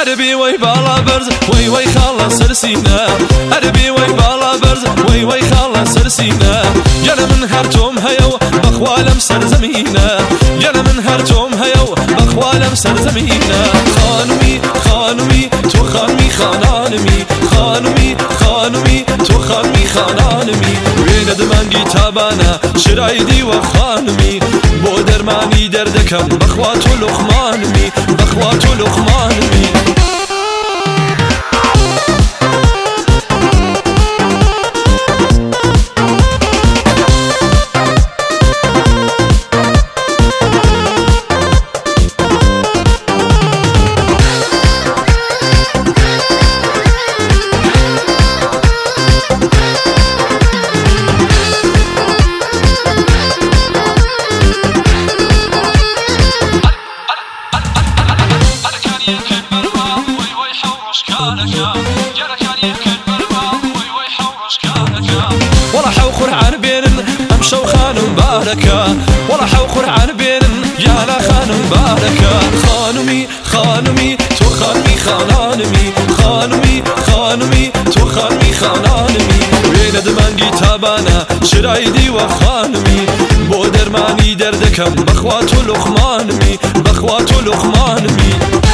عربي وي بالا برز وي وي خلص سرسينا عربي وي بالا برز وي وي خلص سرسينا يلا من هرتم هيو بخوالم سرزمينا يلا من هرتم هيو بخوالم سرزمينا خانمي خانمي تو خانمي خانانمي خانمي خانمي تو خانمي خانانمي وين دمانجي تابانا شرايدي وخانمي بو درماني دردكم بخواتو لقمانمي بخواتو لقمانمي ولا حوخر عن بين امشو خان مباركة ولا حوخر عن بين يا لا خان مباركة خانمي خانمي تو خانمي خانانمي خانمي خانمي تو خانمي خانانمي وين دمانجي تابانا شرايدي وخانمي بو درماني دردكم بخواتو لقمانمي بخواتو لقمانمي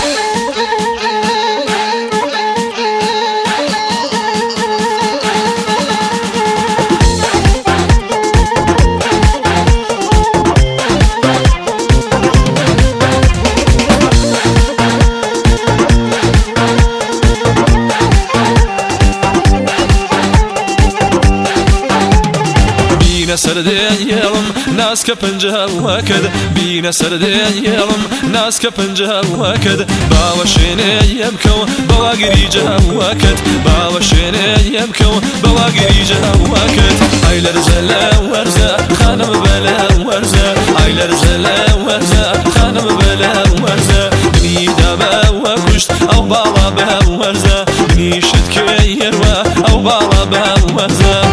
سردين يلم ناس كبنجها وكد بينا سردين يلم ناس كبنجها وكد باوشيني يبكو بواقري جها وكد باوشيني يبكو بواقري جها وكد ايلر زلا ورزا خانم بلا ورزا ايلر زلا ورزا خانم بلا ورزا بني دابا وكشت او بالا بها ورزا بني شتكي يروى او بالا بها ورزا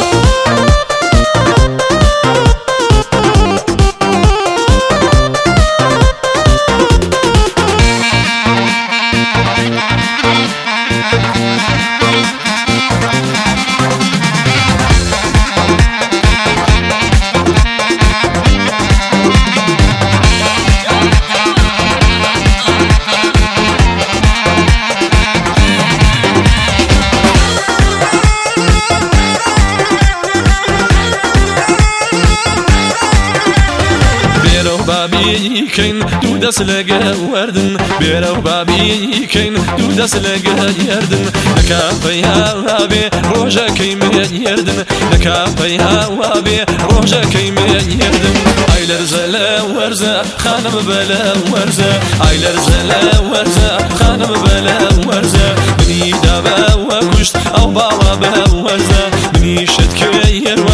بابي كين دو دس لقى وردن بيرو بابي كين دو دس لقى يردن لكا فيها وابي روجا كيم يردن لكا فيها وابي روجا كيم يردن ايلر زلا ورزا خانم بلا ورزا ايلر زلا ورزا خانم بلا ورزا بني دابا وكشت او بالا بلا ورزا بني شتكي